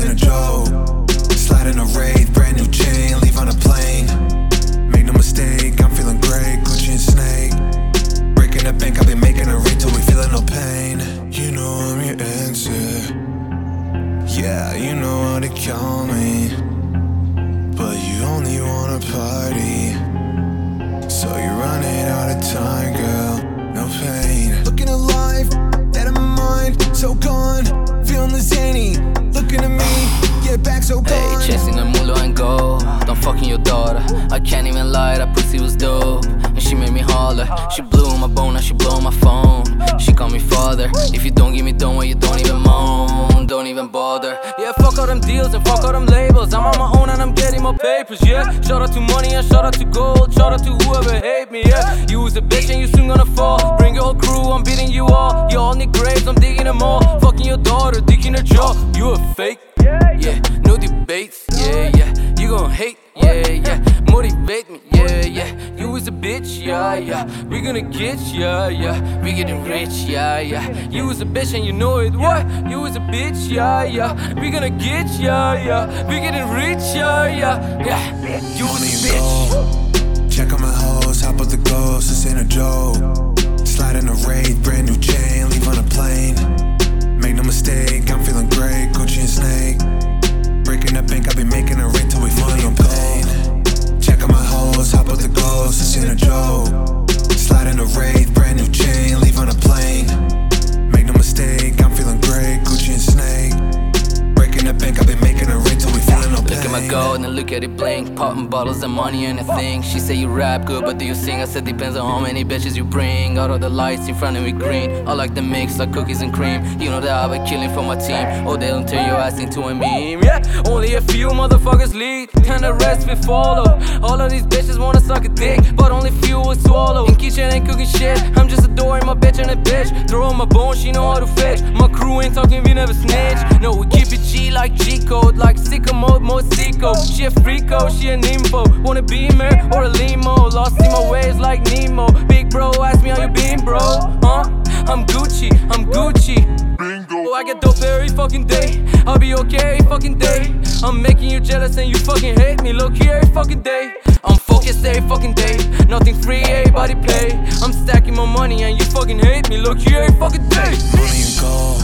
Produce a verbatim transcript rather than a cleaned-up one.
ain't a joke. Slide in a Wraith, brand new chain, leave on a plane. Make no mistake, I'm feeling great, Gucci and Snake. Breaking the bank, I've been making a rate till we feeling no pain. You know I'm your answer. Yeah, you know how to call me, but you only wanna party, so you're running out of time, girl. No pain. Looking alive, dead in my mind, so gone. Feeling the zany, looking at me, get back so gone. Hey, chasing the mulo and go. Don't fucking your daughter. I can't even lie, that pussy was dope. And she made me holler. She blew my bone, now she blew my phone. She called me father. If you don't give me done, well, you don't even moan. Don't even bother. Yeah, fuck all them deals and fuck all them labels. I'm on my own and I'm getting more papers, yeah. Shout out to money and shout out to gold. Shout out to whoever hate me, yeah. You was a bitch and you soon gonna fall. Bring your whole crew, I'm beating you all. You all need graves, I'm digging them all. Fucking your daughter, digging her jaw. You a fake, yeah. No debates, yeah, yeah. You gon' hate, yeah, yeah. Motivate me, yeah, yeah. You was a bitch, yeah, yeah. We gonna get, yeah, yeah. We getting rich, yeah, yeah. You was a bitch and you know it, what? You was a bitch, yeah, yeah. We gonna get, yeah, yeah. We getting rich, yeah, yeah, yeah. You was a bitch. Check on my hoes, hop up the ghost, this ain't a joke. Slide in a Wraith, brand new chain, leave on a plane. Make no mistake, I'm feeling great, Gucci and Snake. Breaking that bank, I've been making a rate till we feeling no pain. Check on my hoes, hop up the ghost, this ain't a joke. Slide in a Wraith, brand new chain, leave on a plane. Make no mistake, I'm feeling great, Gucci and Snake. Breaking that bank, I've been making a rate till we feeling no pain. Look at my gold and look at it blink. Popping bottles and money and a thing. She say you rap good, but do you sing? I said depends on how many bitches you bring. Out of the lights in front of me green. I like the mix like cookies and cream. You know that I've been killing for my team. Oh, they don't turn your ass into a meme. Yeah, only a few motherfuckers lead, and the rest will follow. All of these bitches wanna suck a dick, but only few will swallow. In kitchen ain't cooking shit, I'm just adoring my bitch and a bitch. Throw on my bone, she know how to fish. My crew ain't talking, we never snitch. No, we keep it G like G-code, like sicko mode, more sicko. She a freako, she a nympho. Want a beamer or a limo? Lost in my ways like Nemo. Big bro, ask me how you been, bro? Huh? I'm Gucci, I'm Gucci. Bingo. Oh, I get dope every fucking day. I'll be okay every fucking day. I'm making you jealous and you fucking hate me. Look here every fucking day. I'm focused every fucking day. Nothing free, everybody pay. I'm stacking my money and you fucking hate me. Look here every fucking day. Money and gold,